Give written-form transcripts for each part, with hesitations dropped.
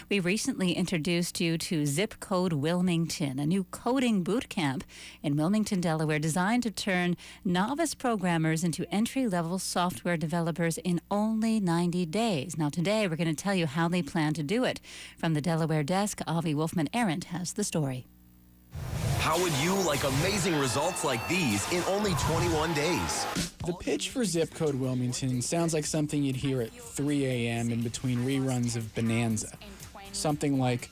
We recently introduced you to Zip Code Wilmington, a new coding boot camp in Wilmington, Delaware, designed to turn novice programmers into entry-level software developers in only 90 days. Now, today we're going to tell you how they plan to do it. From the Delaware desk, Avi Wolfman-Arendt has the story. How would you like amazing results like these in only 21 days? The pitch for Zip Code Wilmington sounds like something you'd hear at 3 a.m. in between reruns of Bonanza. Something like,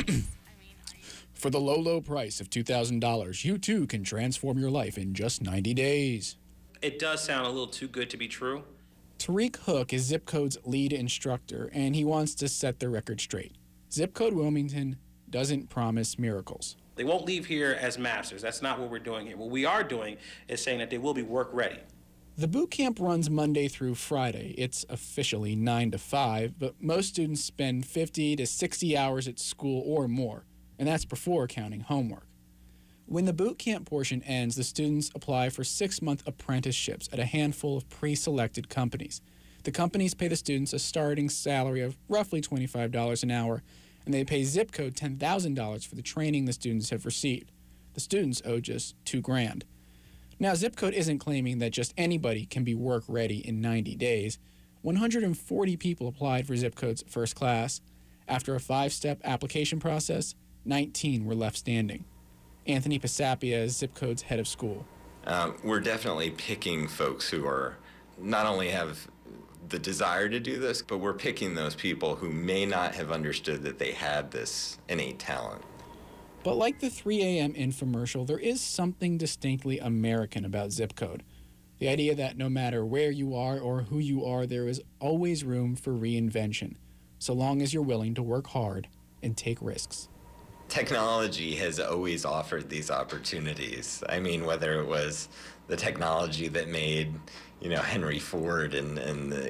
for the low, low price of $2,000, you too can transform your life in just 90 days. It does sound a little too good to be true. Tariq Hook is Zip Code's lead instructor, and he wants to set the record straight. Zip Code Wilmington doesn't promise miracles. They won't leave here as masters. That's not what we're doing here. What we are doing is saying that they will be work ready. The boot camp runs Monday through Friday. It's officially 9 to 5, but most students spend 50 to 60 hours at school or more, and that's before counting homework. When the boot camp portion ends, the students apply for 6-month apprenticeships at a handful of pre-selected companies. The companies pay the students a starting salary of roughly $25 an hour, and they pay Zip Code $10,000 for the training the students have received. The students owe just $2,000. Now, Zip Code isn't claiming that just anybody can be work ready in 90 days. 140 people applied for Zip Code's first class. After a 5-step application process, 19 were left standing. Anthony Pisapia is Zip Code's head of school. We're definitely picking folks who are not only have the desire to do this, but we're picking those people who may not have understood that they had this innate talent. But like the 3 a.m. infomercial, there is something distinctly American about Zip Code. The idea that no matter where you are or who you are, there is always room for reinvention, so long as you're willing to work hard and take risks. Technology has always offered these opportunities. I mean, whether it was the technology that made, Henry Ford and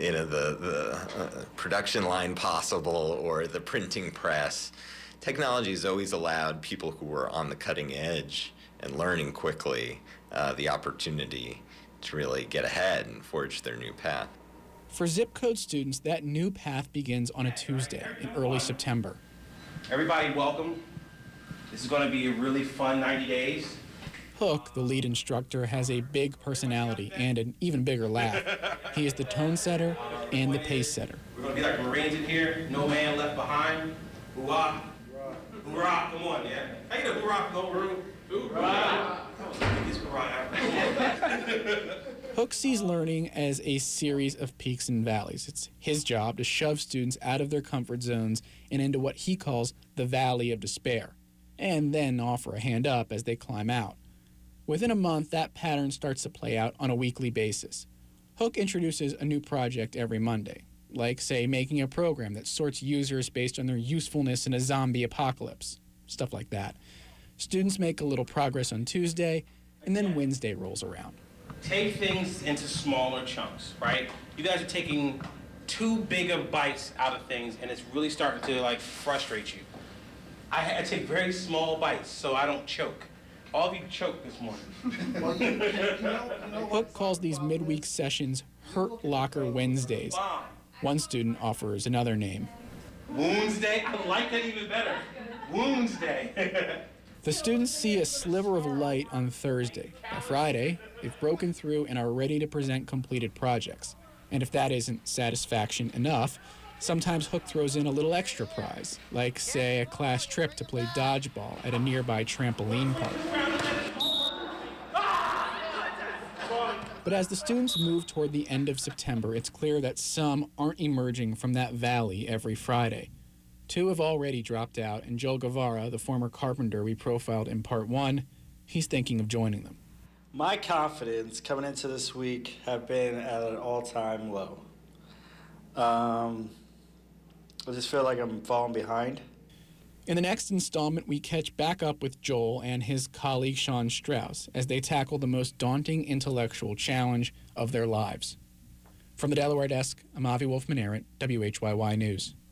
the production line possible, or the printing press, technology has always allowed people who were on the cutting edge and learning quickly the opportunity to really get ahead and forge their new path. For Zip Code students, that new path begins on a Tuesday in early September. Everybody welcome. This is going to be a really fun 90 days. Hook, the lead instructor, has a big personality and an even bigger laugh. He is the tone setter and the pace setter. We're going to be like Marines in here, no man left behind. Hoorah. Hoorah, come on, yeah. How you know hoorah, no room? Hoorah. Hook sees learning as a series of peaks and valleys. It's his job to shove students out of their comfort zones and into what he calls the valley of despair, and then offer a hand up as they climb out. Within a month, that pattern starts to play out on a weekly basis. Hook introduces a new project every Monday, like, say, making a program that sorts users based on their usefulness in a zombie apocalypse, stuff like that. Students make a little progress on Tuesday, and then Wednesday rolls around. Take things into smaller chunks, right? You guys are taking too big of bites out of things, and it's really starting to, frustrate you. I take very small bites so I don't choke. All of you choked this morning. Hook calls these midweek sessions Hurt Locker Wednesdays. One student offers another name. Wounds Day? I like that even better. Wounds Day. The students see a sliver of light on Thursday. By Friday, they've broken through and are ready to present completed projects. And if that isn't satisfaction enough, sometimes Hook throws in a little extra prize, like, say, a class trip to play dodgeball at a nearby trampoline park. But as the students move toward the end of September, it's clear that some aren't emerging from that valley every Friday. 2 have already dropped out, and Joel Guevara, the former carpenter we profiled in Part 1, he's thinking of joining them. My confidence coming into this week have been at an all-time low. I just feel like I'm falling behind. In the next installment, we catch back up with Joel and his colleague Sean Strauss as they tackle the most daunting intellectual challenge of their lives. From the Delaware desk, I'm Avi Wolfman-Arendt, WHYY News.